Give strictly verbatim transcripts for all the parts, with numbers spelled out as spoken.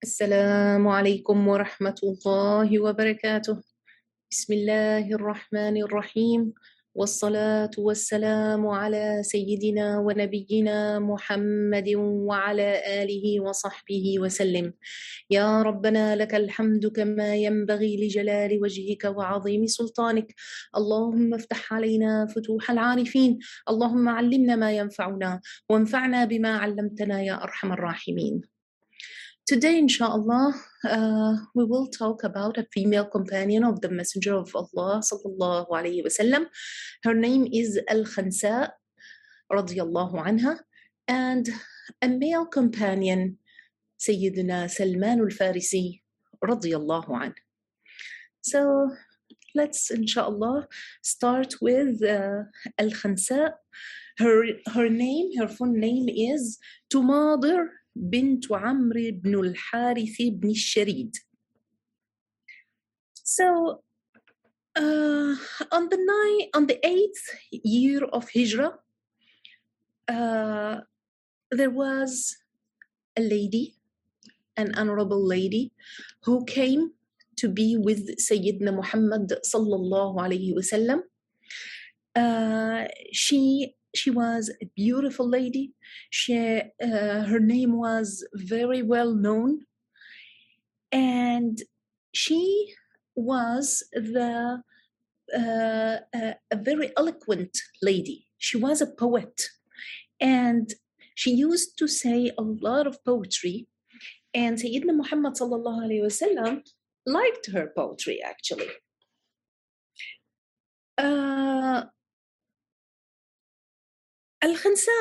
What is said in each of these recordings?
السلام عليكم ورحمة الله وبركاته. بسم الله الرحمن الرحيم، والصلاة والسلام على سيدنا ونبينا محمد وعلى آله وصحبه وسلم. يا ربنا لك الحمد كما ينبغي لجلال وجهك وعظيم سلطانك. اللهم افتح علينا فتوح العارفين، اللهم علمنا ما ينفعنا وانفعنا بما علمتنا يا أرحم الراحمين. Today, inshallah, uh, we will talk about a female companion of the Messenger of Allah, sallallahu alayhi wa sallam. Her name is Al-Khansa, radiyallahu anha, and a male companion, Sayyidina Salman al-Farisi, radiyallahu anhu. So, let's, inshallah, start with uh, Al-Khansa. Her, her name, her full name is Tumadir بنت عمرو بن الحارث بن الشريد. So uh, on the nine, on the eighth year of Hijrah, uh, there was a lady, an honorable lady, who came to be with Sayyidina Muhammad sallallahu alayhi wa sallam. Uh, she She was a beautiful lady. She, uh, her name was very well known. And she was the uh, a, a very eloquent lady. She was a poet. And she used to say a lot of poetry. And Sayyidina Muhammad sallallahu alayhi wa sallam liked her poetry, actually. Uh, Al-Khansa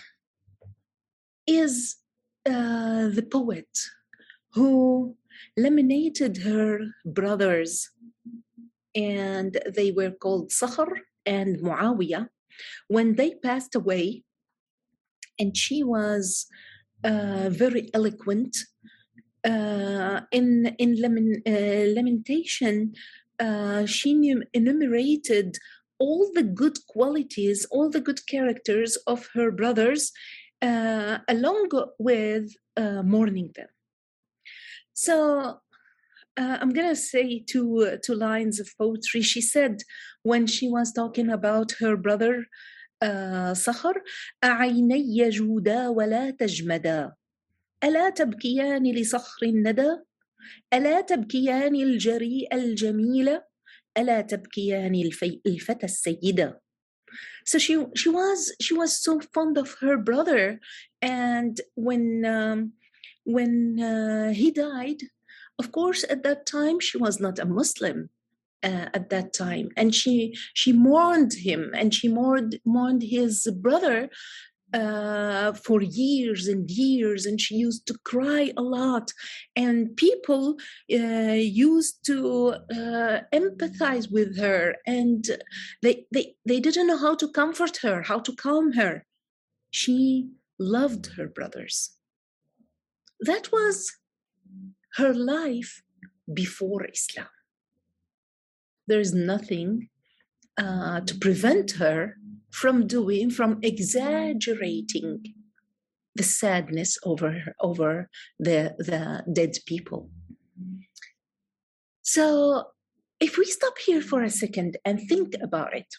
is uh, the poet who laminated her brothers, and they were called Sakhr and Muawiyah, when they passed away. And she was uh, very eloquent uh, in, in lamin, uh, lamentation. Uh, she enumerated all the good qualities, all the good characters of her brothers, uh, along with uh, mourning them. So uh, I'm going to say two, uh, two lines of poetry. She said, when she was talking about her brother, uh, Sakhr, أعيني جودا ولا تجمدا ألا تبكيان لصخر الندى ألا تبكيان الجريء الجميل ألا تبكيان الفتى السيدة. So she she was she was so fond of her brother, and when um, when uh, he died, of course at that time she was not a Muslim uh, at that time, and she she mourned him, and she mourned mourned his brother Uh, for years and years, and she used to cry a lot, and people uh, used to uh, empathize with her, and they, they they didn't know how to comfort her, how to calm her. She loved her brothers. That was her life before Islam. There is nothing uh, to prevent her from doing, from exaggerating the sadness over over the, the dead people. So if we stop here for a second and think about it,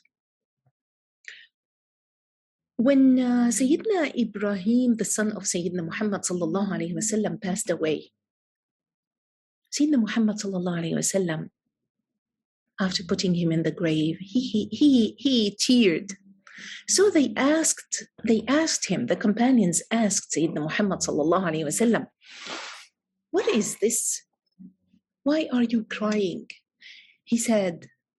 when uh, Sayyidina Ibrahim, the son of Sayyidina Muhammad sallallahu alayhi wa sallam, passed away, Sayyidina Muhammad sallallahu alayhi wa sallam, after putting him in the grave, he he he, he teared. So they asked, they asked him, the companions asked Sayyidina Muhammad sallallahu alayhi wa sallam, what is this? Why are you crying? He said,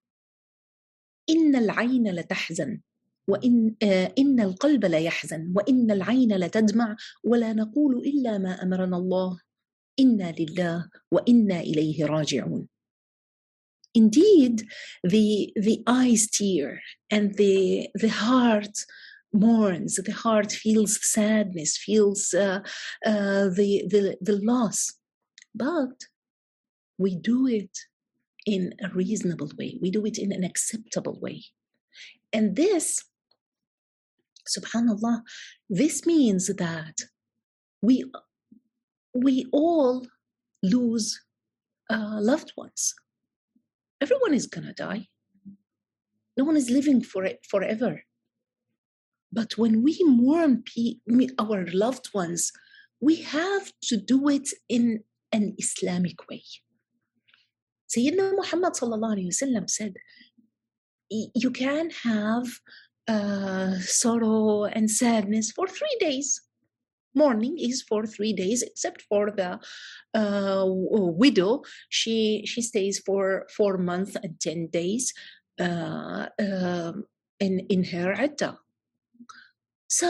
إن العين لتحزن وإن إن القلب لا يحزن وإن العين لتدمع ولا نقول إلا ما أمرنا الله إنا لله وإنا إليه راجعون. Indeed, the the eyes tear and the the heart mourns. The heart feels sadness, feels uh, uh, the the the loss, but we do it in a reasonable way. We do it in an acceptable way, and this, subhanallah, this means that we we all lose uh, loved ones. Everyone is gonna die. No one is living for it forever. But when we mourn pe- our loved ones, we have to do it in an Islamic way. Sayyidina Muhammad sallallahu alayhi wa sallam said, you can have uh, sorrow and sadness for three days. Mourning is for three days, except for the uh, widow. She she stays for four months and ten days uh, uh, in in her iddah. So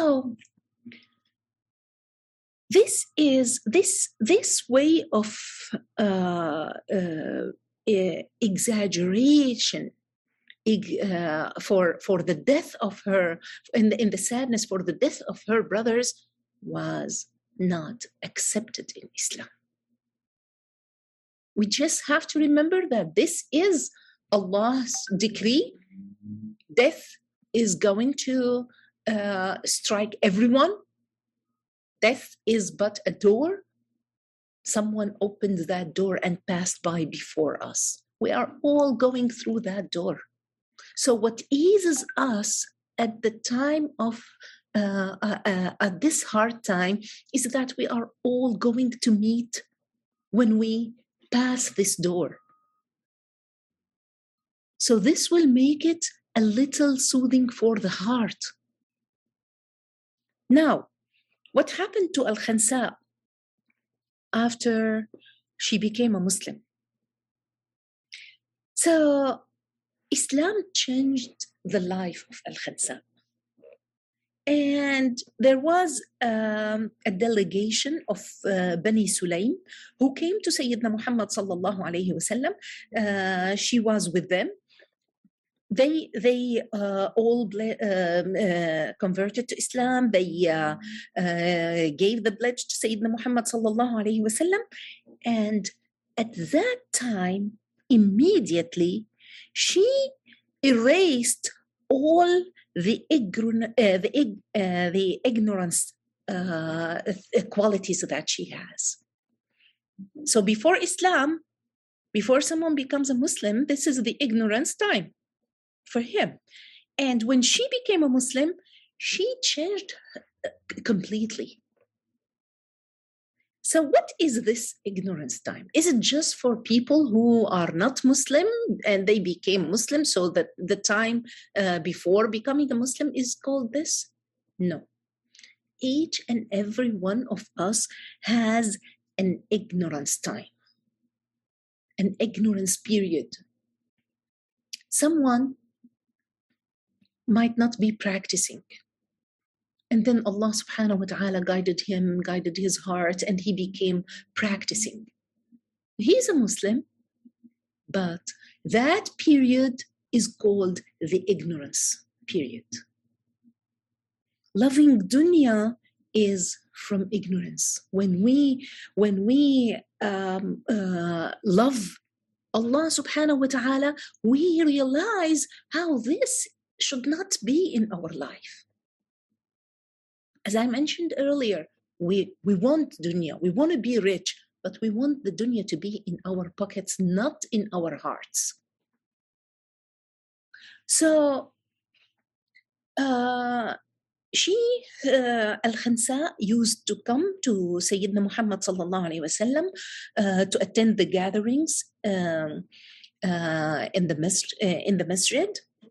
this is this this way of uh, uh, exaggeration uh, for for the death of her, in the, in the sadness for the death of her brothers, was not accepted in Islam. We just have to remember that this is Allah's decree. Death is going to uh, strike everyone. Death is but a door. Someone opened that door and passed by before us. We are all going through that door. So what eases us at the time of uh, uh, uh, at this hard time is that we are all going to meet when we pass this door. So this will make it a little soothing for the heart. Now, what happened to Al-Khansa after she became a Muslim? So Islam changed the life of Al-Khansa. And there was um, a delegation of uh, Bani Sulaym who came to Sayyidina Muhammad sallallahu alayhi wa sallam. Uh, she was with them. They they uh, all ble- um, uh, converted to Islam. They uh, uh, gave the pledge to Sayyidina Muhammad sallallahu alayhi wa sallam. And at that time, immediately, she erased all the, ignorant, uh, the, uh, the ignorance uh, qualities that she has. So before Islam, before someone becomes a Muslim, this is the ignorance time for him. And when she became a Muslim, she changed completely. So what is this ignorance time? Is it just for people who are not Muslim and they became Muslim, so that the time uh, before becoming a Muslim is called this? No. Each and every one of us has an ignorance time, an ignorance period. Someone might not be practicing, and then Allah subhanahu wa ta'ala guided him, guided his heart, and he became practicing. He's a Muslim, but that period is called the ignorance period. Loving dunya is from ignorance. When we, when we um, uh, love Allah subhanahu wa ta'ala, we realize how this should not be in our life. As I mentioned earlier, we, we want dunya, we want to be rich, but we want the dunya to be in our pockets, not in our hearts. So, uh, she, uh, Al-Khansa, used to come to Sayyidina Muhammad sallallahu alayhi wa sallam uh, to attend the gatherings um, uh, in the masjid, uh, in the masjid.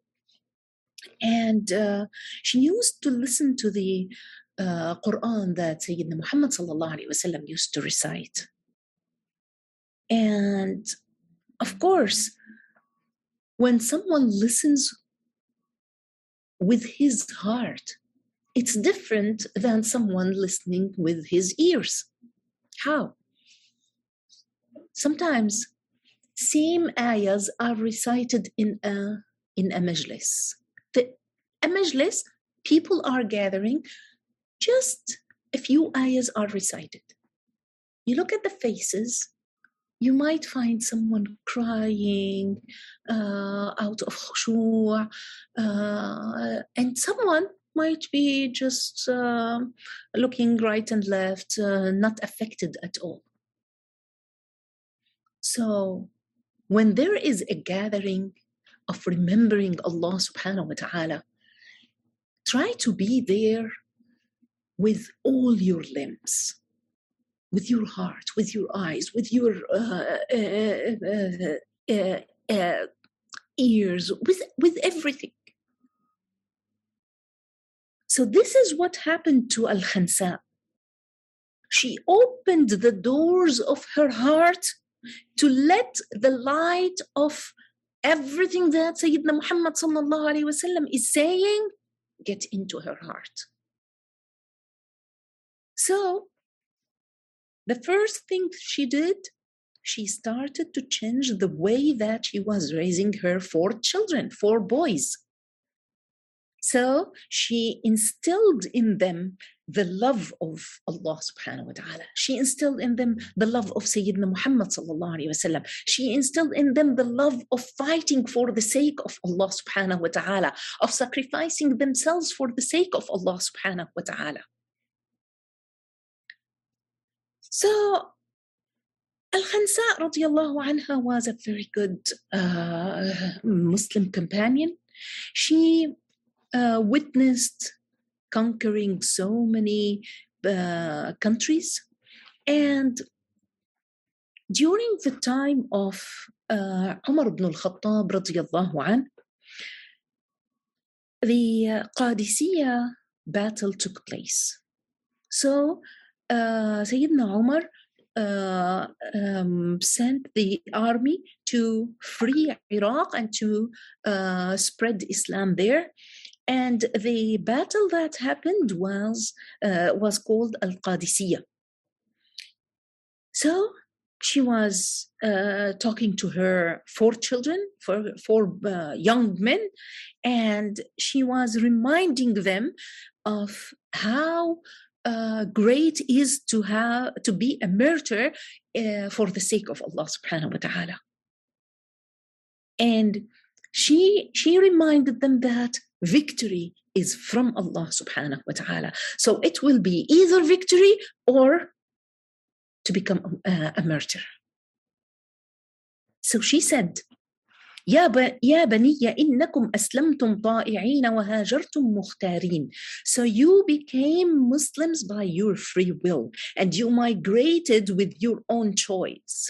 And uh, she used to listen to the uh, Quran that Sayyidina Muhammad sallallahu alayhi wa sallam used to recite. And of course, when someone listens with his heart, it's different than someone listening with his ears. How? Sometimes same ayahs are recited in a in a majlis. The, a majlis, people are gathering, just a few ayahs are recited. You look at the faces, you might find someone crying uh, out of khushu', uh, and someone might be just uh, looking right and left, uh, not affected at all. So when there is a gathering of remembering Allah subhanahu wa ta'ala, try to be there with all your limbs, with your heart, with your eyes, with your uh, uh, uh, uh, uh, ears, with, with everything. So this is what happened to Al-Khansa. She opened the doors of her heart to let the light of everything that Sayyidina Muhammad sallallahu alayhi wa sallam is saying get into her heart. So the first thing she did, she started to change the way that she was raising her four children, four boys. So she instilled in them the love of Allah subhanahu wa ta'ala. She instilled in them the love of Sayyidina Muhammad sallallahu alayhi wa sallam. She instilled in them the love of fighting for the sake of Allah subhanahu wa ta'ala, of sacrificing themselves for the sake of Allah subhanahu wa ta'ala. So Al-Khansa radiallahu anha was a very good uh, Muslim companion. She uh, witnessed conquering so many uh, countries. And during the time of uh, Umar ibn al-Khattab radiallahu anhu, the uh, Qadisiyya battle took place. So uh, Sayyidina Umar Uh, um, sent the army to free Iraq and to uh, spread Islam there. And the battle that happened was, uh, was called Al-Qadisiyya. So she was uh, talking to her four children, four, four uh, young men, and she was reminding them of how Uh, great is to have to be a martyr uh, for the sake of Allah subhanahu wa ta'ala. And she she reminded them that victory is from Allah subhanahu wa ta'ala. So it will be either victory or to become a, a martyr. So she said, يا ب... يا بني إنكم أسلمتم طائعين وهاجرتم مختارين. So you became Muslims by your free will and you migrated with your own choice.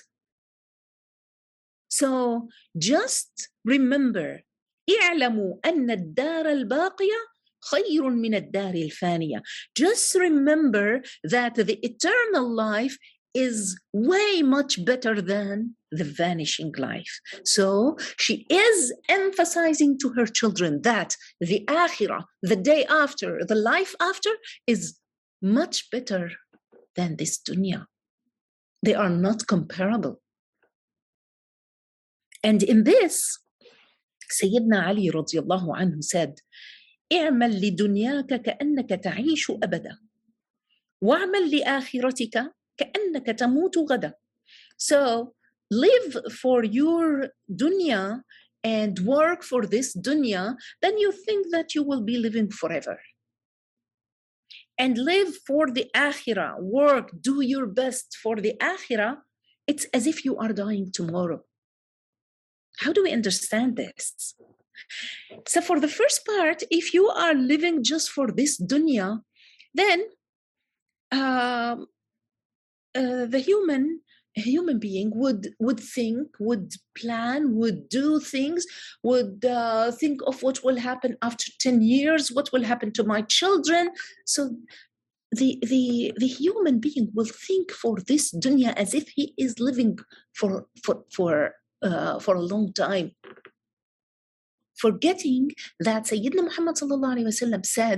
So just remember, اعلموا أن الدار الباقية خير من الدار الفانية. Just remember that the eternal life is way much better than the vanishing life. So she is emphasizing to her children that the akhirah, the day after, the life after, is much better than this dunya. They are not comparable. And in this, Sayyidina Ali radiallahu anhu said, اعمل لدنياك كأنك تعيش أبدا واعمل لآخرتك كأنك تموت غدا. So live for your dunya and work for this dunya, then you think that you will be living forever. And live for the akhirah, work, do your best for the akhirah, it's as if you are dying tomorrow. How do we understand this? So for the first part, if you are living just for this dunya, then uh, uh, the human A human being would would think, would plan, would do things, would uh, think of what will happen after ten years, what will happen to my children. So the the the human being will think for this dunya as if he is living for for for uh, for a long time, forgetting that Sayyidina Muhammad sallallahu alaihi wasallam said,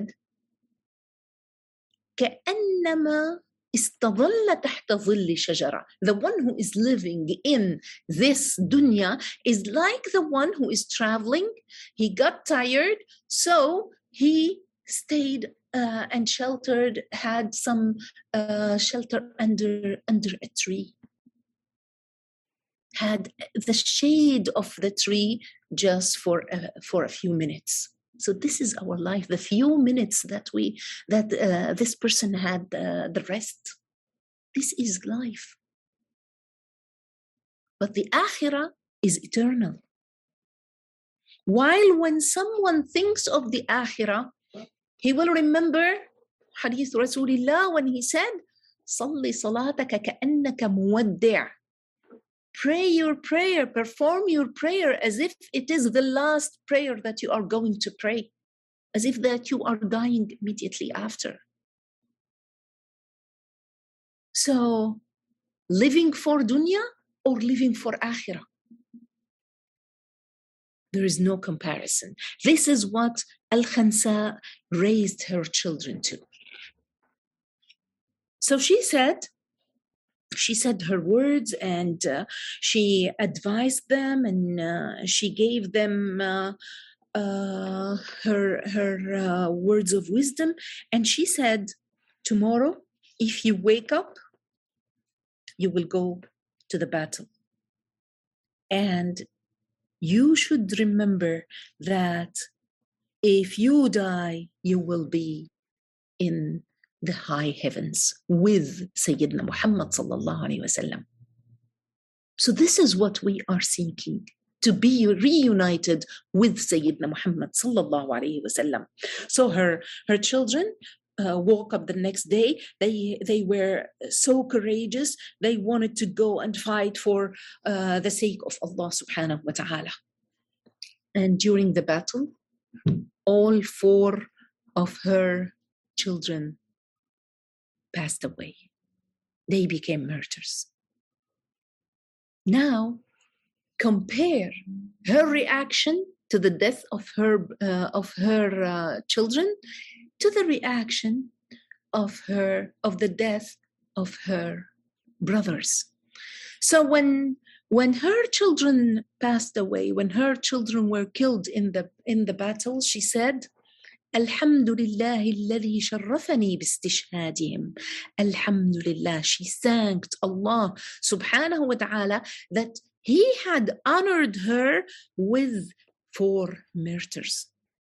كأنما استظل تحت ظل شجرة. The one who is living in this dunya is like the one who is traveling. He got tired, so he stayed uh, and sheltered, had some uh, shelter under under a tree, had the shade of the tree just for uh, for a few minutes. So this is our life, the few minutes that we that uh, this person had uh, the rest. This is life. But the akhirah is eternal. While when someone thinks of the akhirah, he will remember hadith Rasulullah when he said, صَلِّ صَلَاتَكَ كَأَنَّكَ مُوَدِّعٌ. Pray your prayer, perform your prayer as if it is the last prayer that you are going to pray, as if that you are dying immediately after. So, living for dunya or living for akhirah? There is no comparison. This is what Al-Khansa raised her children to. So she said, she said her words and uh, she advised them and uh, she gave them uh, uh, her, her uh, words of wisdom. And she said, tomorrow, if you wake up, you will go to the battle. And you should remember that if you die, you will be in the high heavens with Sayyidina Muhammad sallallahu alayhi wa sallam. So this is what we are seeking, to be reunited with Sayyidina Muhammad sallallahu alayhi wa sallam. So her, her children uh, woke up the next day. They, they were so courageous. They wanted to go and fight for uh, the sake of Allah subhanahu wa ta'ala. And during the battle, all four of her children passed away. They became martyrs. Now, compare her reaction to the death of her uh, of her uh, children to the reaction of her of the death of her brothers. So when when her children passed away, when her children were killed in the in the battle, she said, Alhamdulillah alladhi sharrafani bistishhadihim. Alhamdulillah, she thanked Allah subhanahu wa ta'ala that He had honored her with four martyrs.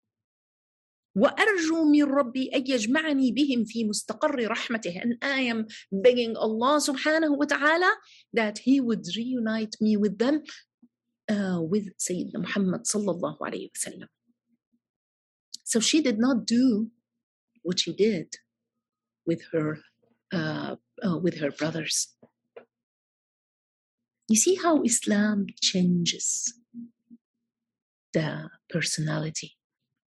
وأرجو من ربي أن يجمعني بهم في مستقر رحمته. And I am begging Allah subhanahu wa ta'ala that He would reunite me with them, uh, with Sayyidina Muhammad sallallahu alayhi wa sallam. So she did not do what she did with her, uh, uh, with her brothers. You see how Islam changes the personality.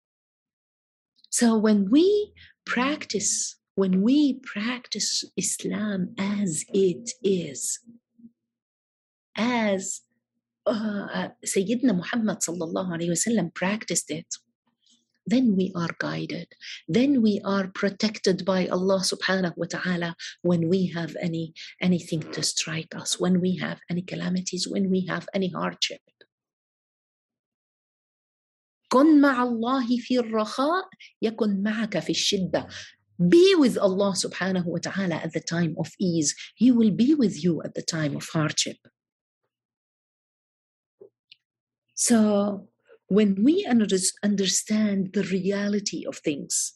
So when we practice, when we practice Islam as it is, as uh, Sayyidina Muhammad sallallahu alayhi wa sallam practiced it, then we are guided. Then we are protected by Allah subhanahu wa ta'ala when we have any anything to strike us, when we have any calamities, when we have any hardship. كن مع الله في الرخاء يكن معك في الشدة. Be with Allah subhanahu wa ta'ala at the time of ease. He will be with you at the time of hardship. So when we understand the reality of things,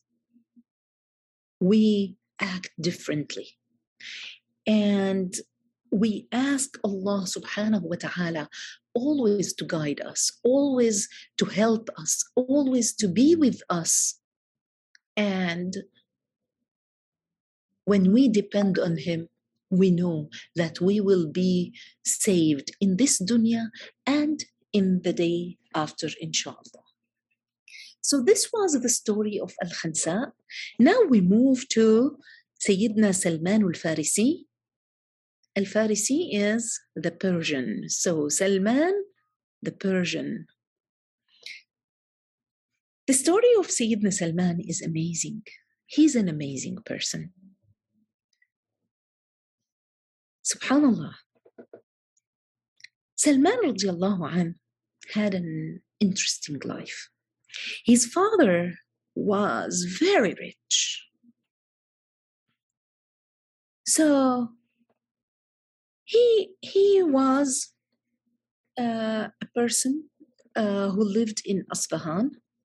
we act differently. And we ask Allah subhanahu wa ta'ala always to guide us, always to help us, always to be with us. And when we depend on Him, we know that we will be saved in this dunya and in the day after, inshallah. So this was the story of Al-Khansa. Now we move to Sayyidina Salman al-Farisi. Al-Farisi is the Persian. So Salman, the Persian. The story of Sayyidina Salman is amazing. He's an amazing person. Subhanallah. Salman radiallahu anh had an interesting life. His father was very rich. So he, he was uh, a person uh, who lived in Asfahan,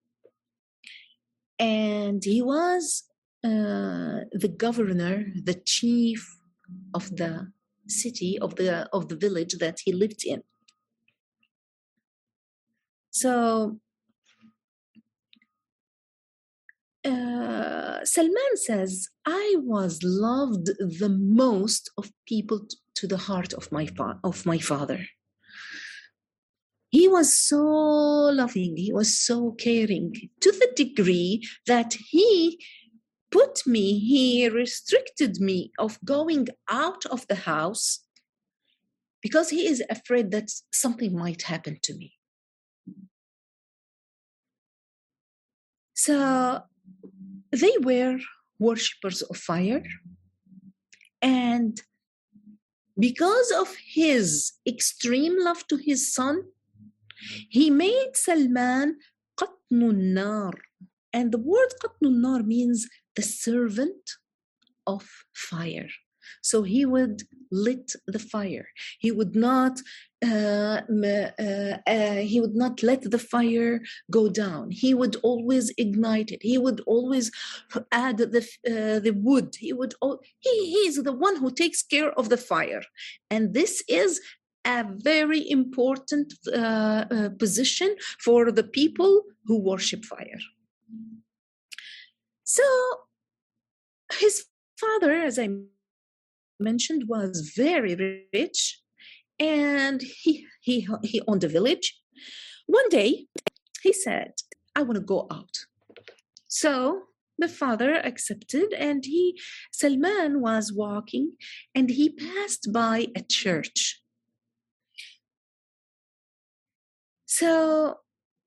and he was uh, the governor, the chief of the city, of the of the village that he lived in. So uh, Salman says, I was loved the most of people t- to the heart of my fa- of my father. He was so loving, he was so caring, to the degree that he put me, he restricted me of going out of the house because he is afraid that something might happen to me. So they were worshippers of fire, and because of his extreme love to his son, he made Salman Qatnun Nar. And the word Qatnun Nar means the servant of fire. So he would lit the fire. He would not uh, uh, uh, he would not let the fire go down. He would always ignite it. He would always add the uh, the wood. He would he he is the one who takes care of the fire, and this is a very important uh, uh, position for the people who worship fire. So his father, as I mentioned, was very rich, and he he he owned a village. One day he said, I want to go out. So the father accepted, and he Salman was walking, and he passed by a church. So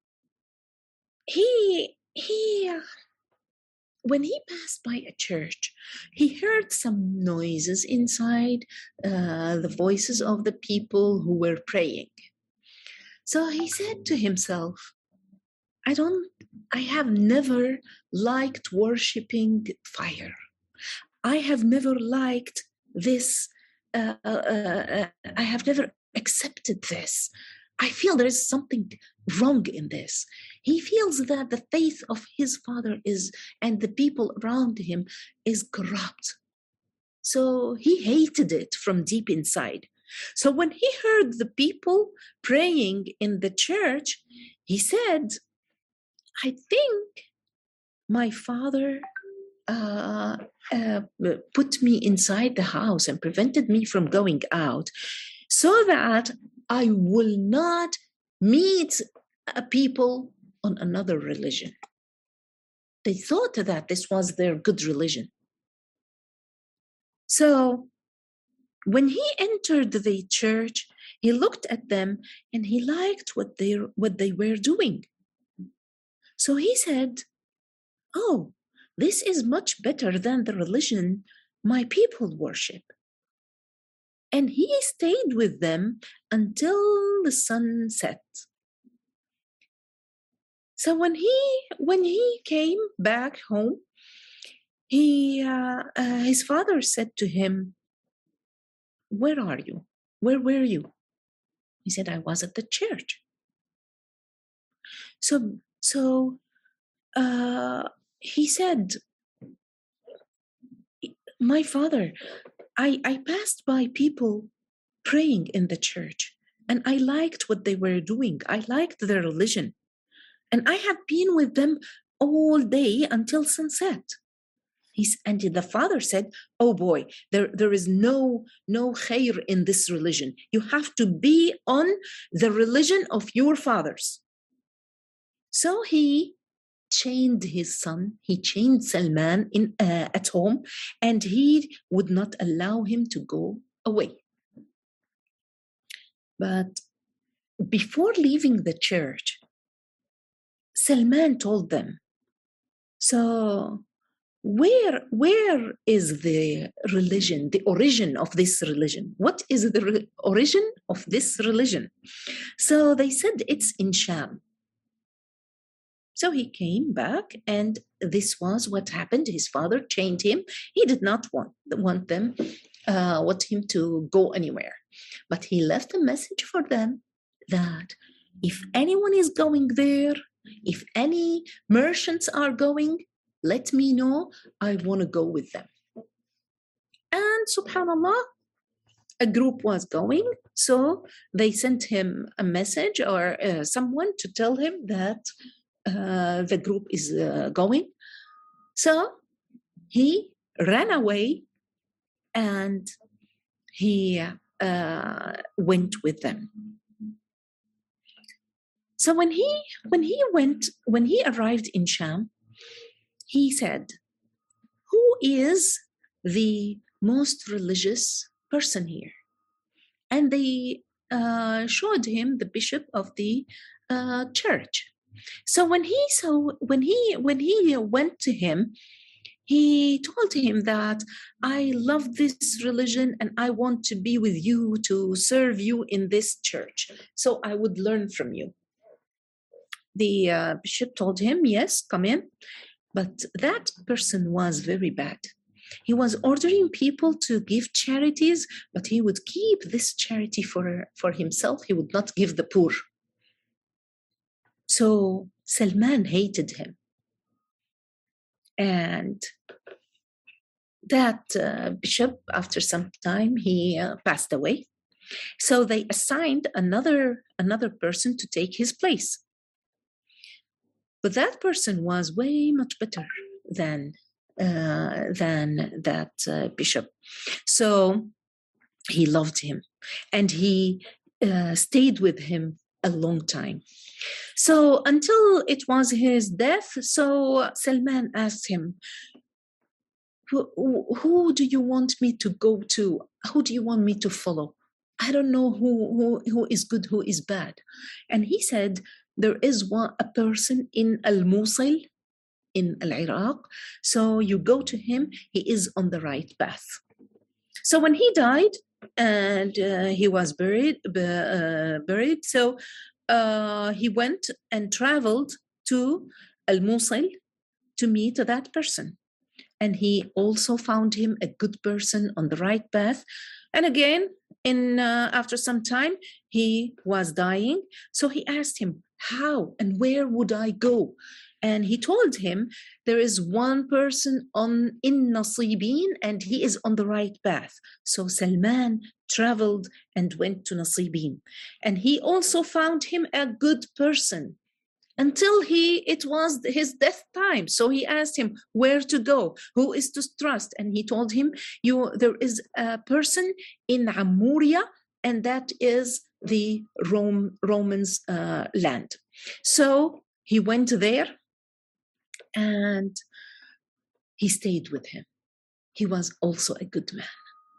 he he when he passed by a church, he heard some noises inside, uh, the voices of the people who were praying. So he said to himself, I don't, I have never liked worshiping fire. I have never liked this. Uh, uh, uh, I have never accepted this. I feel there is something wrong in this. He feels that the faith of his father is, and the people around him is corrupt. So he hated it from deep inside. So when he heard the people praying in the church, he said, I think my father uh, uh, put me inside the house and prevented me from going out so that I will not meet uh, people on another religion. They thought that this was their good religion. So when he entered the church, he looked at them and he liked what they what they were doing. So he said, oh, this is much better than the religion my people worship. And he stayed with them until the sun set. So when he when he came back home, he uh, uh, his father said to him, where are you? Where were you? He said, I was at the church. So so uh, he said, my father, I, I passed by people praying in the church, and I liked what they were doing. I liked their religion. And I have been with them all day until sunset. He's, and the father said, oh boy, there, there is no, no khair in this religion. You have to be on the religion of your fathers. So he chained his son, he chained Salman in, uh, at home, and he would not allow him to go away. But before leaving the church, Salman told them, so where, where is the religion, the origin of this religion? What is the re- origin of this religion? So they said it's in Sham. So he came back, and this was what happened. His father chained him. He did not want, want them, uh, want him to go anywhere. But he left a message for them that if anyone is going there, if any merchants are going, let me know. I want to go with them. And subhanallah, a group was going, so they sent him a message or uh, someone to tell him that uh, the group is uh, going. So he ran away and he uh, went with them. So when he when he went when he arrived in Sham, he said, "Who is the most religious person here?" And they uh, showed him the bishop of the uh, church. So when he saw when he when he went to him, he told him that, "I love this religion and I want to be with you to serve you in this church. So I would learn from you." The uh, bishop told him, "Yes, come in." But that person was very bad. He was ordering people to give charities, but he would keep this charity for, for himself. He would not give the poor. So Salman hated him. And that uh, bishop, after some time, he uh, passed away. So they assigned another, another person to take his place. But that person was way much better than Uh, than that uh, bishop. So he loved him and he uh, stayed with him a long time. So until it was his death, so Salman asked him, who, who do you want me to go to? Who do you want me to follow? I don't know who, who, who is good, who is bad. And he said, there is one, a person in Al-Mosul, in Al-Iraq. So you go to him, he is on the right path. So when he died and uh, he was buried, uh, buried, so uh, he went and traveled to Al-Mosul to meet that person. And he also found him a good person on the right path. And again, in uh, after some time, he was dying. So he asked him, how and where would I go? And he told him, there is one person on in Nasibin and he is on the right path. So Salman traveled and went to Nasibin. And he also found him a good person until he it was his death time. So he asked him where to go, who is to trust. And he told him, you there is a person in Amuria, and that is the Rome, Romans' uh, land. So he went there and he stayed with him. He was also a good man.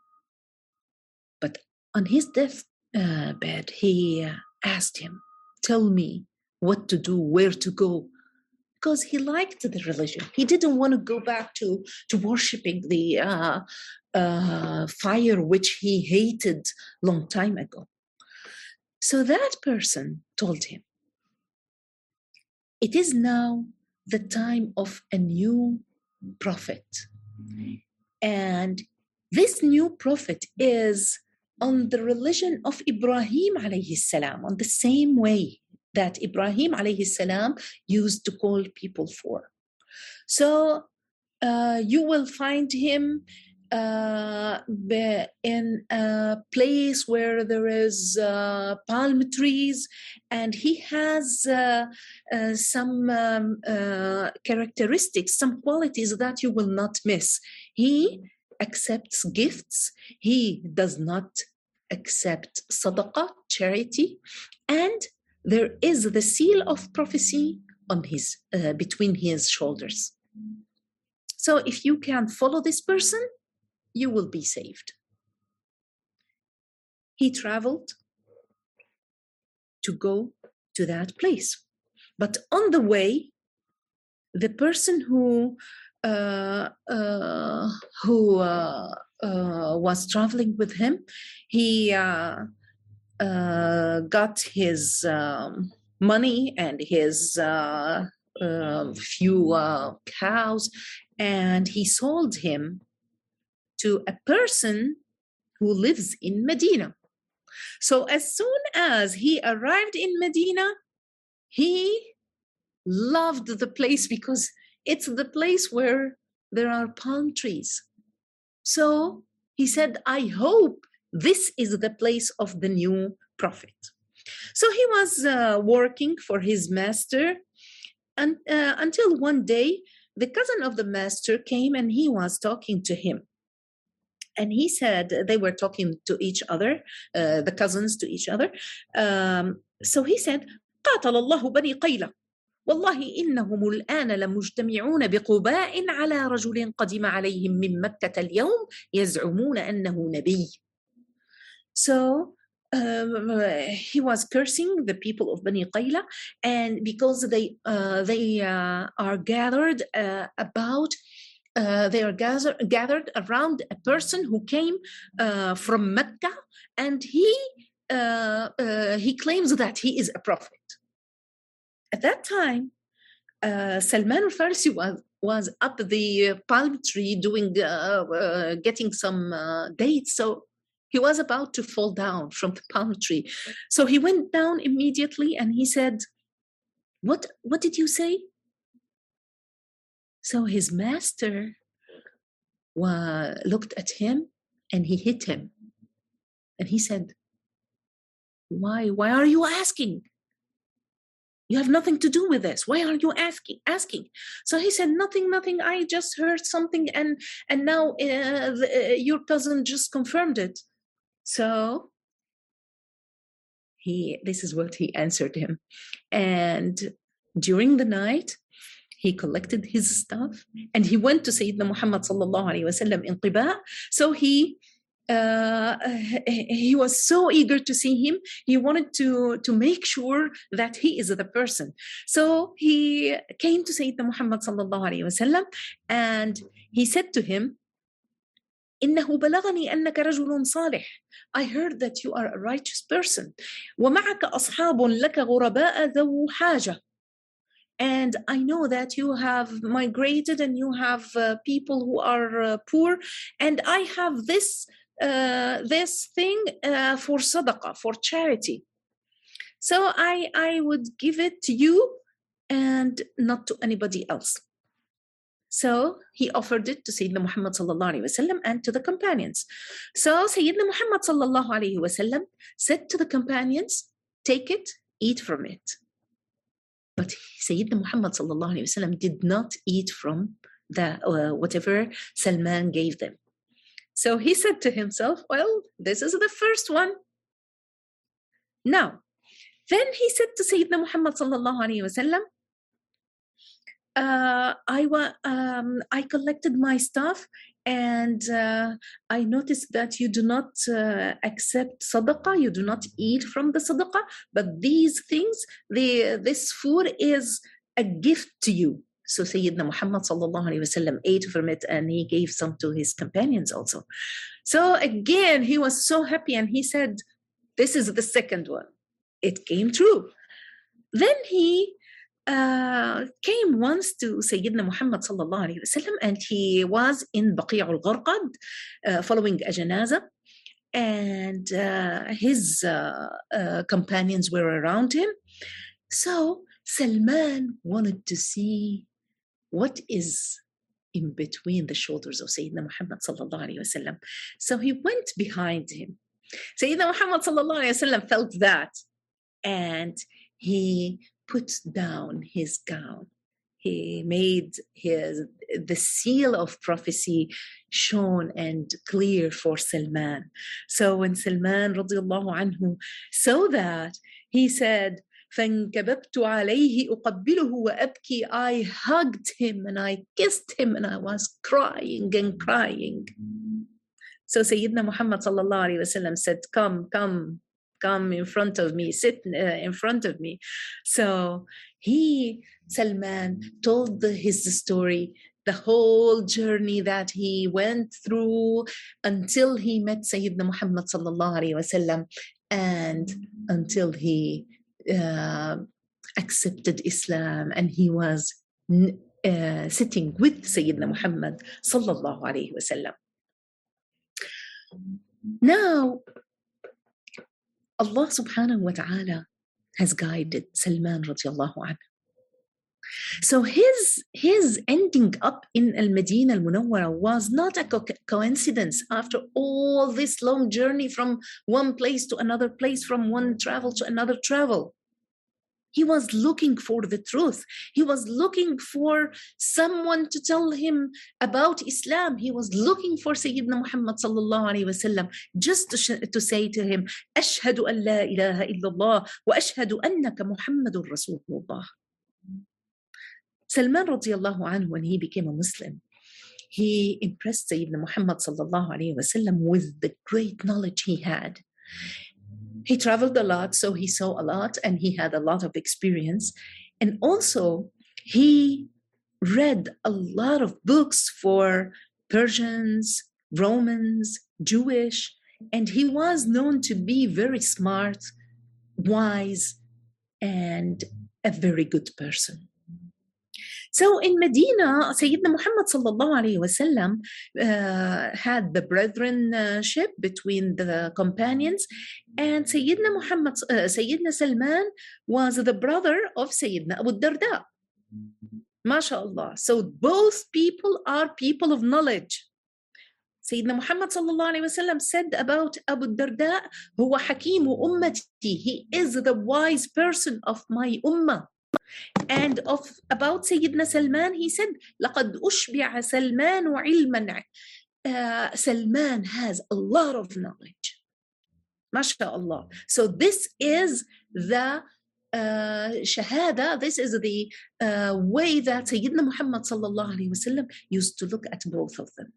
But on his death uh, bed, he uh, asked him, tell me what to do, where to go, because he liked the religion. He didn't want to go back to, to worshiping the uh, uh, fire which he hated long time ago. So that person told him, it is now the time of a new prophet. And this new prophet is on the religion of Ibrahim alayhi salam, on the same way that Ibrahim alayhi salam used to call people for. So uh, you will find him uh, in a place where there is uh, palm trees, and he has uh, uh, some um, uh, characteristics, some qualities that you will not miss. He accepts gifts. He does not accept sadaqah, charity, and there is the seal of prophecy on his uh, between his shoulders. So if you can follow this person, you will be saved. He traveled to go to that place. But on the way, the person who uh, uh, who uh, uh, was traveling with him, he uh, uh, got his um, money and his uh, uh, few uh, cows, and he sold him to a person who lives in Medina. So as soon as he arrived in Medina, he loved the place because it's the place where there are palm trees. So he said, I hope This is the place of the new prophet. So he was uh, working for his master, and, uh, until one day, the cousin of the master came and he was talking to him. And he said, they were talking to each other, uh, the cousins to each other. Um, so he said, قاتل الله بني قيلة والله إنهم الآن لمجتمعون بقباء على رجل قدم عليهم من مكة اليوم يزعمون أنه نبي. So um, he was cursing the people of Bani Qayla, and because they uh, they uh, are gathered uh, about uh, they are gather, gathered around a person who came uh, from Mecca, and he uh, uh, he claims that he is a prophet. At that time, uh, Salman al-Farsi was was up the palm tree doing uh, uh, getting some uh, dates. So he was about to fall down from the palm tree. So he went down immediately and he said, what, what did you say? So his master uh, looked at him and he hit him. And he said, why, why are you asking? You have nothing to do with this. Why are you asking? Asking? So he said, nothing, nothing. I just heard something, and and now uh, the, uh, your cousin just confirmed it. So he, this is what he answered him. And during the night, he collected his stuff and he went to Sayyidina Muhammad sallallahu alaihi wasallam in Quba. So he. Uh, he was so eager to see him. He wanted to, to make sure that he is the person. So he came to Sayyidina Muhammad sallallahu alayhi wasallam and he said to him, إنه بلغني أنك رجل صالح. I heard that you are a righteous person. ومعك أصحاب لك غرباء ذو حاجة. And I know that you have migrated and you have uh, people who are uh, poor. And I have this Uh, this thing uh, for sadaqah, for charity. So I, I would give it to you and not to anybody else. So he offered it to Sayyidina Muhammad sallallahu alayhi wasallam and to the companions. So Sayyidina Muhammad sallallahu alayhi wasallam said to the companions, take it, eat from it. But Sayyidina Muhammad sallallahu alayhi wasallam did not eat from the uh, whatever Salman gave them. So he said to himself, well, this is the first one. Now, then he said to Sayyidina Muhammad sallallahu alayhi wa sallam, uh, I, wa- um, I collected my stuff and uh, I noticed that you do not uh, accept sadaqah, you do not eat from the sadaqah, but these things, the, this food is a gift to you. So Sayyidina Muhammad sallallahu alayhi wa sallam ate from it and he gave some to his companions also. So again, he was so happy and he said, this is the second one. It came true. Then he uh, came once to Sayyidina Muhammad sallallahu alayhi wa sallam and he was in Baqi' al-Gharqad uh, following a janazah. And uh, his uh, uh, companions were around him. So Salman wanted to see what is in between the shoulders of Sayyidina Muhammad sallallahu alayhi wa sallam. So he went behind him. Sayyidina Muhammad sallallahu alayhi wa sallam felt that and he put down his gown. He made his, the seal of prophecy shown and clear for Salman. So when Salman radiallahu anhu saw that, he said, فانكببت عليه أقبله وأبكي. I hugged him and I kissed him and I was crying and crying. So Sayyidina Muhammad sallallahu alayhi wa sallam said, come, come, come in front of me, sit uh, in front of me. So he, Salman, told the, his story, the whole journey that he went through until he met Sayyidina Muhammad sallallahu alayhi wa sallam and until he Uh, accepted Islam and he was uh, sitting with Sayyidina Muhammad sallallahu alayhi wa sallam. Now, Allah subhanahu wa ta'ala has guided Salman radiallahu anhu. So his, his ending up in Al-Madinah Al-Munawwara was not a co- coincidence. After all this long journey from one place to another place, from one travel to another travel, he was looking for the truth. He was looking for someone to tell him about Islam. He was looking for Sayyidina Muhammad sallallahu alayhi wa sallam, just to, sh- to say to him, Ashhadu an la ilaha illallah wa ashhadu annaka Muhammadur Rasulullah. Salman radiallahu anhu, when he became a Muslim, he impressed Sayyidina Muhammad sallallahu alayhi wa sallam with the great knowledge he had. He traveled a lot, so he saw a lot and he had a lot of experience. And also, he read a lot of books for Persians, Romans, Jewish, and he was known to be very smart, wise, and a very good person. So in Medina, Sayyidina Muhammad sallallahu alayhi wa sallam uh, had the brethrenship between the companions, and Sayyidina Muhammad, uh, Sayyidina Salman was the brother of Sayyidina Abu Darda. MashaAllah. So both people are people of knowledge. Sayyidina Muhammad sallallahu alayhi wa sallam said about Abu Darda, huwa hakimu ummati, he is the wise person of my ummah. And of about Sayyidina Salman, he said, لَقَدْ أُشْبِعَ سَلْمَانُ عِلْمًا. Uh, Salman has a lot of knowledge. MashaAllah. So this is the uh, shahada, this is the uh, way that Sayyidina Muhammad sallallahu alayhi wa sallam used to look at both of them.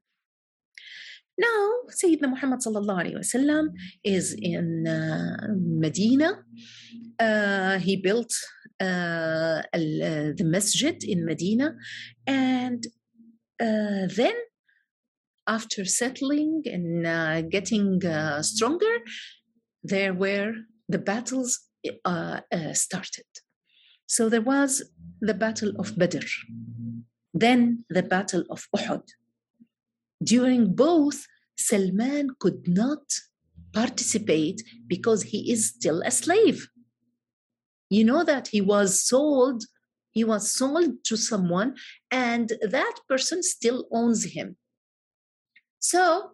Now, Sayyidina Muhammad sallallahu alayhi wa sallam is in uh, Medina. Uh, he built uh, al- the masjid in Medina, and uh, then after settling and uh, getting uh, stronger, there were the battles uh, uh, started. So there was the battle of Badr, then the battle of Uhud. During both, Salman could not participate because he is still a slave. You know that he was sold, he was sold to someone, and that person still owns him. So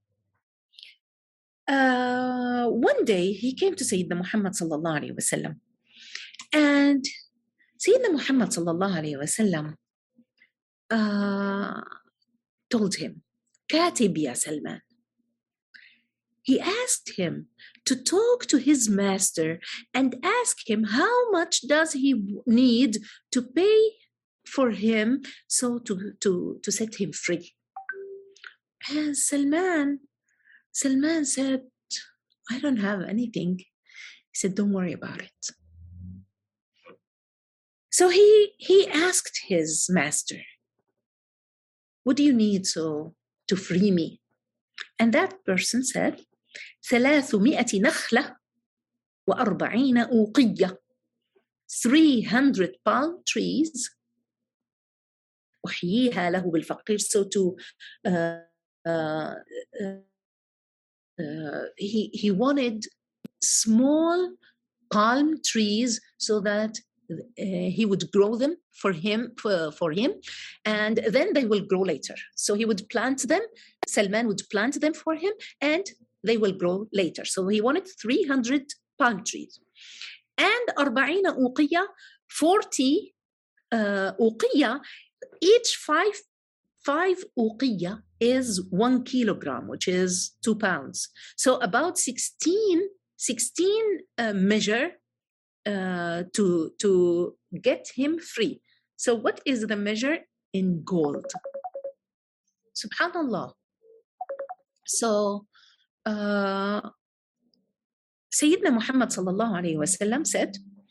uh, one day he came to Sayyidina Muhammad sallallahu alayhi wa sallam, and Sayyidina Muhammad sallallahu alayhi wa sallam uh, told him, Katib ya Salman. He asked him to talk to his master and ask him how much does he need to pay for him, so to, to, to set him free. And Salman, Salman said, I don't have anything. He said, don't worry about it. So he, he asked his master, what do you need so to free me? And that person said, ثلاثمائة نخلة وأربعين أوقية, three hundred palm trees. أحييها له بالفقير. So to uh, uh, uh, he he wanted small palm trees so that Uh, he would grow them for him, for, for him, and then they will grow later. So he would plant them, Salman would plant them for him, and they will grow later. So he wanted three hundred palm trees. And أربعين أوقية, forty uh, أوقية, each five, five أوقية is one kilogram, which is two pounds. So about sixteen, sixteen uh, measure Uh, to to get him free. So what is the measure in gold? Subhanallah. So uh, Sayyidina Muhammad sallallahu alayhi wa sallam said,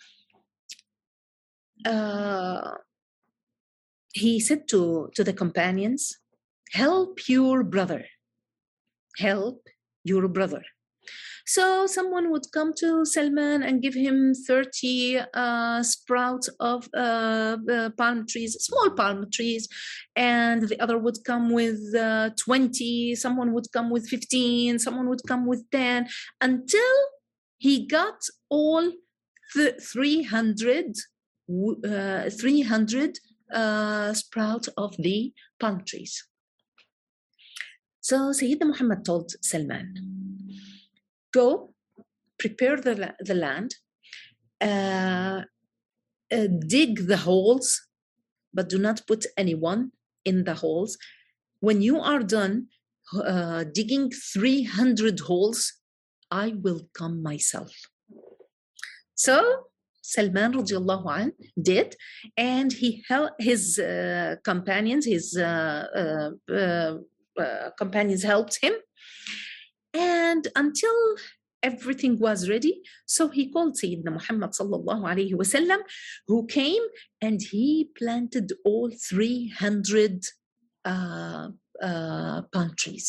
uh, he said to, to the companions, help your brother, help your brother. So someone would come to Salman and give him thirty uh, sprouts of uh, uh, palm trees, small palm trees, and the other would come with uh, twenty, someone would come with fifteen, someone would come with ten, until he got all the three hundred uh, three hundred uh, sprouts of the palm trees. So Sayyidina Muhammad told Salman, go, prepare the, the land, uh, uh, dig the holes, but do not put anyone in the holes. When you are done uh, digging three hundred holes, I will come myself. So Salman radiallahu anh did, and he held his uh, companions, his uh, uh, uh, uh, companions helped him, and until everything was ready, so he called Sayyidina Muhammad sallallahu alayhi wa sallam, who came and he planted all three hundred uh, uh, palm trees.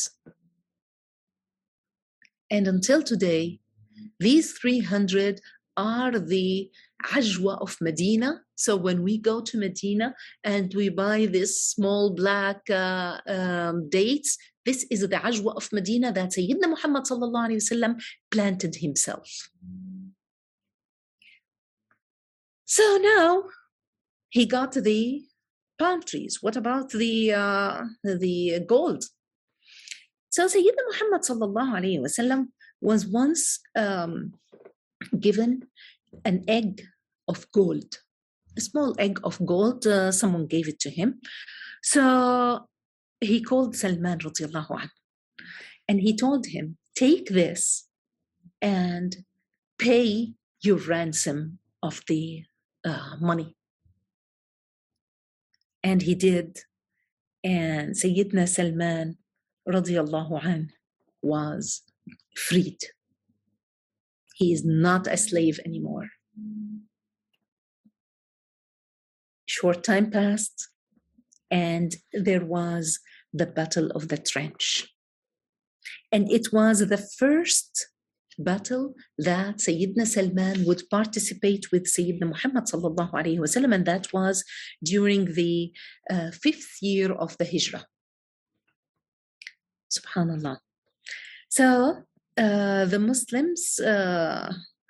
And until today, these three hundred are the ajwa of Medina. So when we go to Medina and we buy this small black uh, um, dates, this is the ajwa of Medina that Sayyidina Muhammad sallallahu alayhi wa sallam planted himself. So now he got the palm trees. What about the uh, the gold? So Sayyidina Muhammad sallallahu alayhi wa sallam was once um, given an egg of gold, a small egg of gold. Uh, someone gave it to him. So he called Salman radiallahu anhu, and he told him, take this and pay your ransom of the uh, money. And he did. And Sayyidina Salman radiallahu anhu was freed. He is not a slave anymore. Short time passed, and there was the Battle of the Trench. And it was the first battle that Sayyidina Salman would participate with Sayyidina Muhammad sallallahu alayhi wa sallam, and that was during the uh, fifth year of the Hijrah. Subhanallah. So uh, the Muslims uh,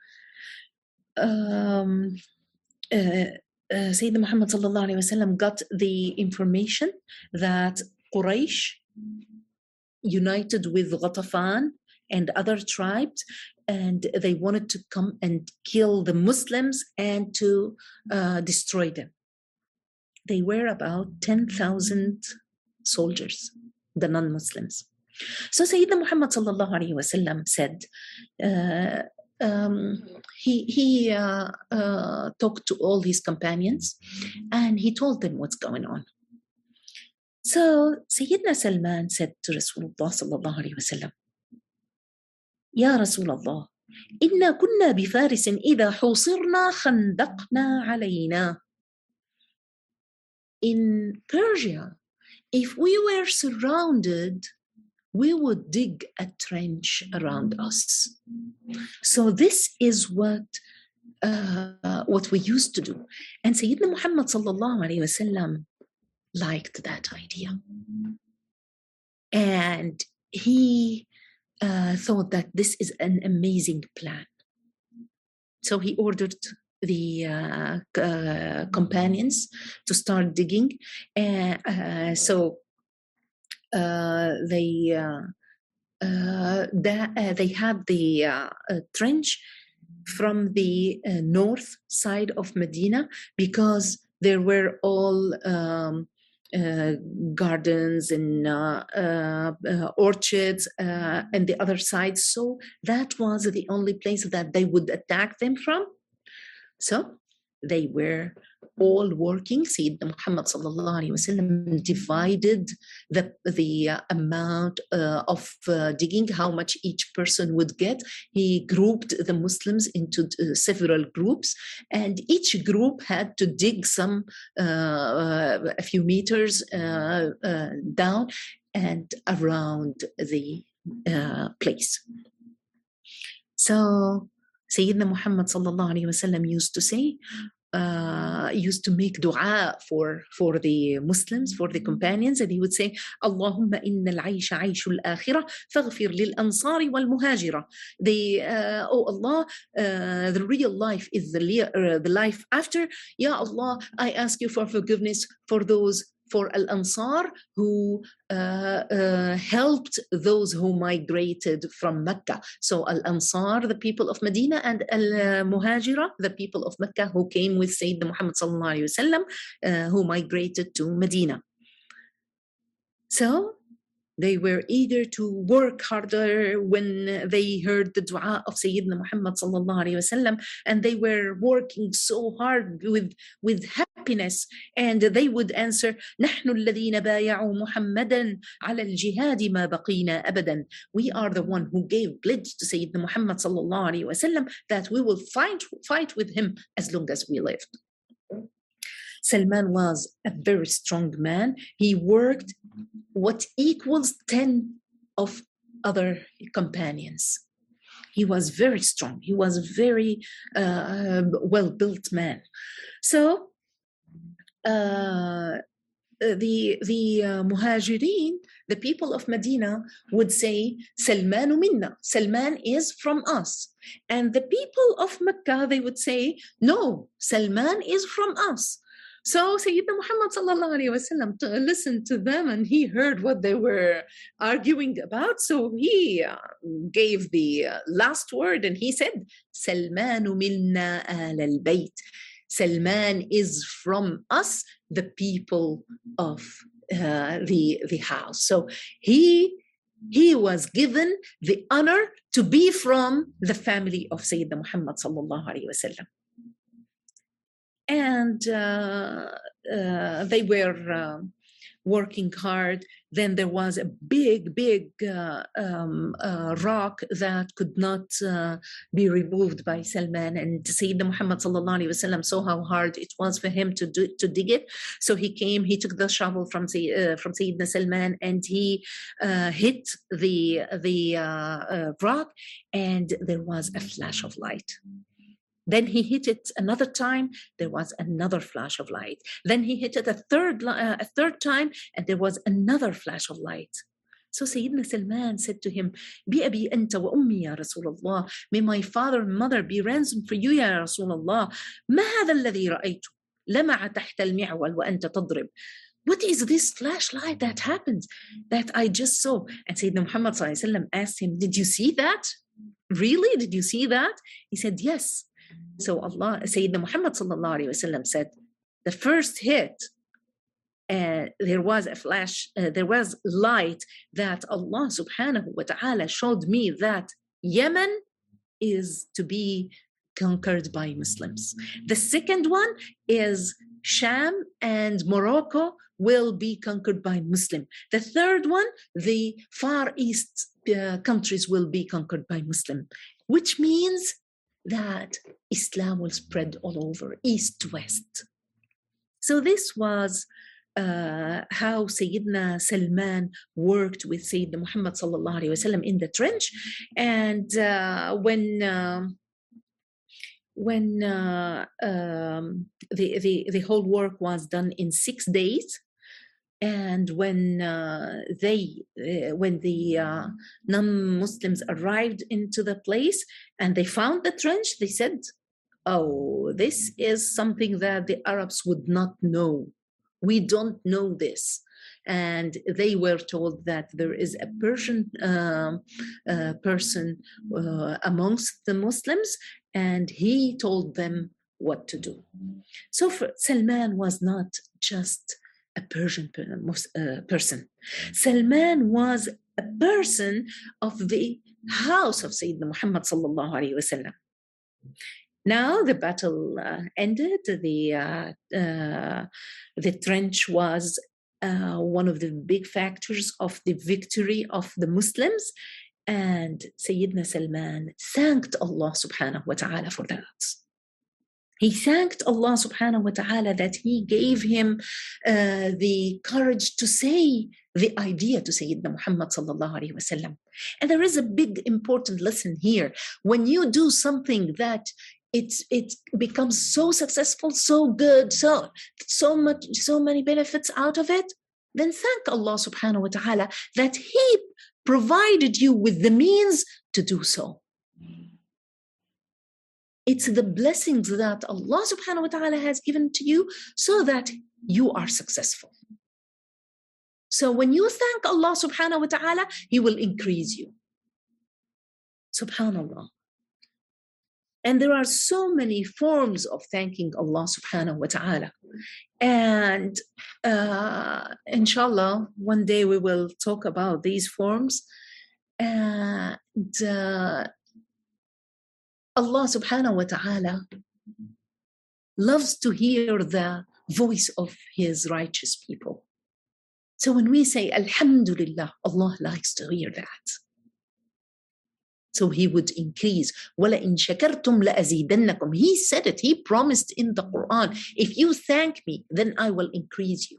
um, uh, uh, Sayyidina Muhammad sallallahu alayhi wa sallam got the information that Quraysh united with Ghatafan and other tribes, and they wanted to come and kill the Muslims and to uh, destroy them. They were about ten thousand soldiers, the non-Muslims. So Sayyidina Muhammad sallallahu alayhi wa sallam said, uh, um, he, he uh, uh, talked to all his companions and he told them what's going on. So Sayyidina Salman said to Rasulullah sallallahu alayhi wa sallam, يا رسول الله إنا كنا بفارس إذا حوصرنا خندقنا علينا. In Persia, if we were surrounded, we would dig a trench around us. So this is what uh, what we used to do. And Sayyidina Muhammad sallallahu alayhi wa sallam liked that idea. And he Uh, thought that this is an amazing plan. So he ordered the uh, uh, companions to start digging. Uh, uh, so uh, they uh, uh, that, uh, they had the uh, uh, trench from the uh, north side of Medina, because there were all um, Uh, gardens and uh, uh, uh, orchards uh, and the other side. So that was the only place that they would attack them from. So they were all working. Sayyidina Muhammad sallallahu alayhi wa sallam divided the, the uh, amount uh, of uh, digging, how much each person would get. He grouped the Muslims into uh, several groups, and each group had to dig some uh, uh, a few meters uh, uh, down and around the uh, place. So Sayyidina Muhammad sallallahu alayhi wa sallam used to say, uh, uh, used to make dua for, for the Muslims, for the companions, and he would say, Allahumma inna al-aisha aishu al-akhirah, faghfir lil-ansari wal-muhajira. The, uh, oh Allah, uh, the real life is the, uh, the life after. Ya Allah, I ask you for forgiveness for those, for Al-Ansar who uh, uh, helped those who migrated from Mecca. So Al-Ansar, the people of Medina, and Al-Muhajira, the people of Mecca who came with Sayyidina Muhammad sallallahu alayhi wa sallam, uh, who migrated to Medina. So they were eager to work harder when they heard the dua of Sayyidina Muhammad sallallahu alayhi wa sallam, and they were working so hard with, with happiness, and they would answer, نحن الذين بايعوا محمدا على الجهاد ما بقينا أبدا. We are the one who gave pledge to Sayyidina Muhammad sallallahu alayhi wa sallam that we will fight, fight with him as long as we lived. Salman was a very strong man. He worked what equals ten of other companions. He was very strong. He was a very uh, well-built man. So uh, the, the uh, Muhajirin, the people of Medina, would say, Salmanu minna. Salman is from us. And the people of Mecca, they would say, no, Salman is from us. So Sayyidina Muhammad sallallahu alayhi wa sallam listened to them, and he heard what they were arguing about. So he uh, gave the uh, last word, and he said, Salmanu minna al al-bayt. Salman is from us, the people of uh, the, the house. So he, he was given the honor to be from the family of Sayyidina Muhammad sallallahu alayhi wa sallam. And uh, uh, they were uh, working hard. Then there was a big, big uh, um, uh, rock that could not uh, be removed by Salman. And Sayyidina Muhammad sallallahu alaihi wasallam saw how hard it was for him to do, to dig it. So he came, he took the shovel from uh, from Sayyidina Salman, and he uh, hit the the uh, uh, rock, and there was a flash of light. Then he hit it another time, there was another flash of light. Then he hit it a third, uh, a third time, and there was another flash of light. So Sayyidina Salman said to him, Bi abi anta wa ummi ya Rasulullah, may my father and mother be ransomed for you, ya Rasulullah. ما هذا الذي رأيته لمع تحت المعول وأنت تضرب. What is this flashlight that happened that I just saw? And Sayyidina Muhammad sallallahu alaihi wasallam asked him, did you see that? Really? Did you see that? He said, yes. So Allah, Sayyidina Muhammad sallallahu alayhi wa sallam said, the first hit, uh, there was a flash, uh, there was light that Allah subhanahu wa ta'ala showed me that Yemen is to be conquered by Muslims. The second one is Sham and Morocco will be conquered by Muslim. The third one, the Far East uh, countries will be conquered by Muslim, which means that Islam will spread all over, east to west. So this was uh, how Sayyidina Salman worked with Sayyidina Muhammad sallallahu alayhi wa sallam in the trench. And uh, when uh, when uh, um, the, the, the whole work was done in six days, and when uh, they, uh, when the uh, non-Muslims arrived into the place and they found the trench, they said, oh, this is something that the Arabs would not know. We don't know this. And they were told that there is a Persian uh, uh, person uh, amongst the Muslims, and he told them what to do. So for Salman was not just a Persian uh, person. Salman was a person of the house of Sayyidina Muhammad sallallahu alayhi wa sallam. Now the battle uh, ended. The uh, uh, the trench was uh, one of the big factors of the victory of the Muslims, and Sayyidina Salman thanked Allah subhanahu wa ta'ala for that. He thanked Allah subhanahu wa ta'ala that he gave him uh, the courage to say the idea to Sayyidina Muhammad sallallahu alayhi wa sallam. And there is a big important lesson here. When you do something that it's it becomes so successful, so good, so so much, so many benefits out of it, then thank Allah subhanahu wa ta'ala that He provided you with the means to do so. It's the blessings that Allah subhanahu wa ta'ala has given to you so that you are successful. So when you thank Allah subhanahu wa ta'ala, He will increase you. Subhanallah. And there are so many forms of thanking Allah subhanahu wa ta'ala. And uh, inshallah, one day we will talk about these forms. And uh, Allah subhanahu wa ta'ala loves to hear the voice of His righteous people. So when we say Alhamdulillah, Allah likes to hear that. So He would increase. وَلَئِن شَكَرْتُمْ لَأَزِيدَنَّكُمْ. He said it, He promised in the Quran, if you thank me, then I will increase you.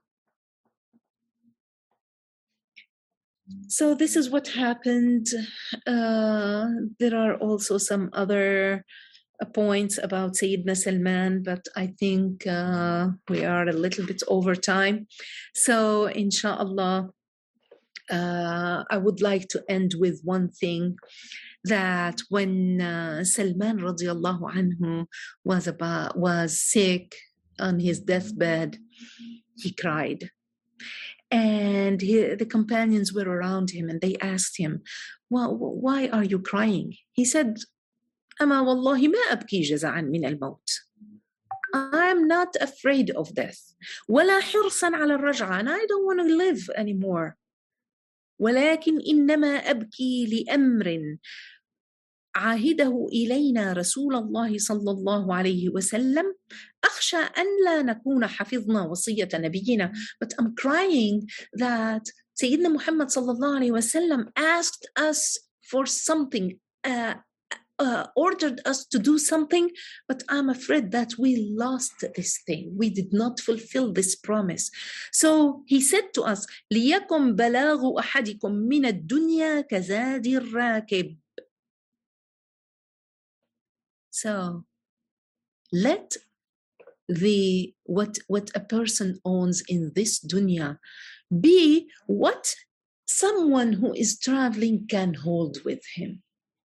So this is what happened. Uh, there are also some other uh, points about Sayyidina Salman, but I think uh, we are a little bit over time. So inshallah, uh, I would like to end with one thing, that when uh, Salman radiallahu anhu was about was sick on his deathbed, he cried. And he, the companions were around him and they asked him, well, why are you crying? He said, أما والله ما أبكي جزعا من الموت. I'm not afraid of death. ولا حرصا على الرجعة. And I don't want to live anymore. ولكن إنما أبكي لأمر عاهده إلينا رسول الله صلى الله عليه وسلم أخشى أن لا نكون حفظنا وصية نبينا. But I'm crying that Sayyidina Muhammad صلى الله عليه وسلم asked us for something, uh, uh, ordered us to do something, but I'm afraid that we lost this thing. We did not fulfill this promise. So he said to us, ليكن بلاغ أحدكم من الدنيا كزاد الراكب. So let the what what a person owns in this dunya be what someone who is traveling can hold with him.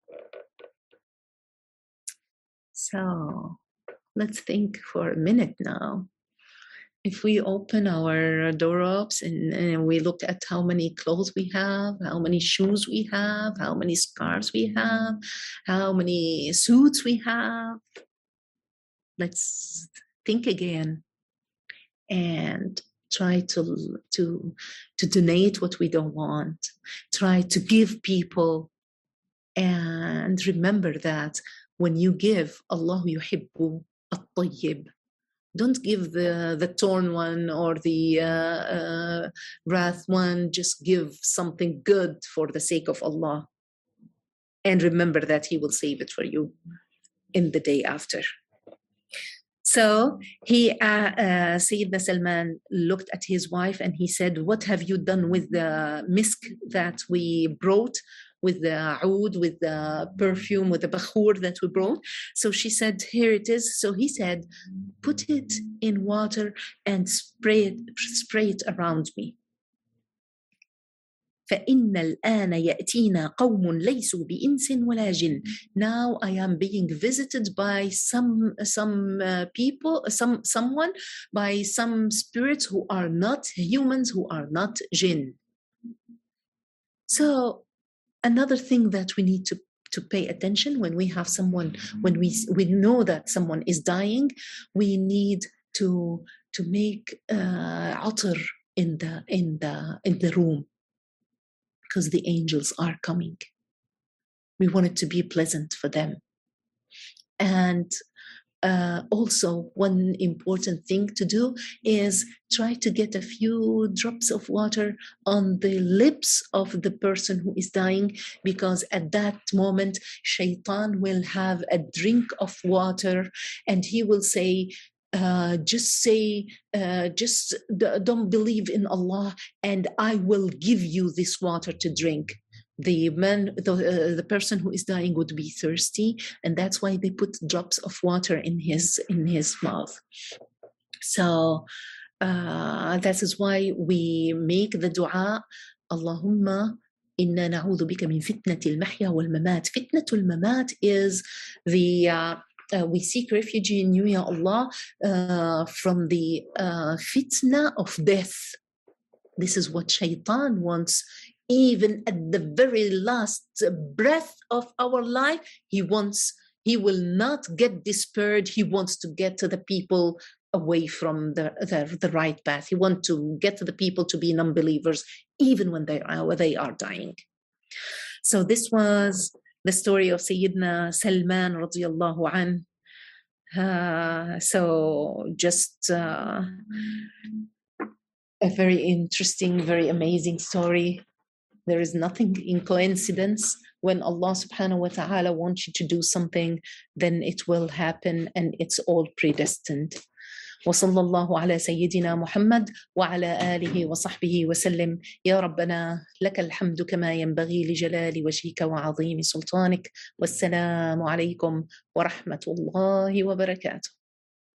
So let's think for a minute now. If we open our doorknobs and, and we look at how many clothes we have, how many shoes we have, how many scarves we have, how many suits we have, let's think again and try to, to, to donate what we don't want. Try to give people, and remember that when you give, Allah yuhibbu at-tayyib. Don't give the, the torn one or the uh, uh, wrath one. Just give something good for the sake of Allah. And remember that He will save it for you in the day after. So he, uh, uh, Sayyidina Salman looked at his wife and he said, what have you done with the misk that we brought, with the oud, with the perfume, with the bakhur that we brought? So she said, here it is. So he said, put it in water and spray it, spray it around me. فَإِنَّ الْآنَ يَأْتِينَا قَوْمٌ لَيْسُوا بِإِنسٍ وَلَا جِنٍّ. Now I am being visited by some some uh, people, some someone, by some spirits who are not humans, who are not jinn. So another thing that we need to to pay attention when we have someone, when we we know that someone is dying, we need to to make uh, atar in the in the in the room, because the angels are coming. We want it to be pleasant for them. And uh, also one important thing to do is try to get a few drops of water on the lips of the person who is dying, because at that moment, Shaitan will have a drink of water and he will say, Uh, just say, uh, just d- don't believe in Allah and I will give you this water to drink. the man, the, uh, the person who is dying would be thirsty, and that's why they put drops of water in his in his mouth. So uh, that is why we make the dua, Allahumma inna na'udhu bika min fitnati al-mahya wal-mamat. Fitnatul mamat is the uh, uh, we seek refuge in you, Ya Allah, uh, from the uh, fitna of death. This is what Shaitan wants. Even at the very last breath of our life, he wants, he will not get despaired. He wants to get to the people away from the, the, the right path. He wants to get to the people to be non-believers, even when they are, when they are dying. So this was the story of Sayyidina Salman radiallahu anh. Uh, so just uh, a very interesting, very amazing story. There is nothing in coincidence. When Allah subhanahu wa ta'ala wants you to do something, then it will happen, and it's all predestined. وصلى الله على سيدنا محمد وعلى آله وصحبه وسلم. يا ربنا لك الحمد كما ينبغي لجلال وجهك وعظيم سلطانك. والسلام عليكم ورحمة الله وبركاته.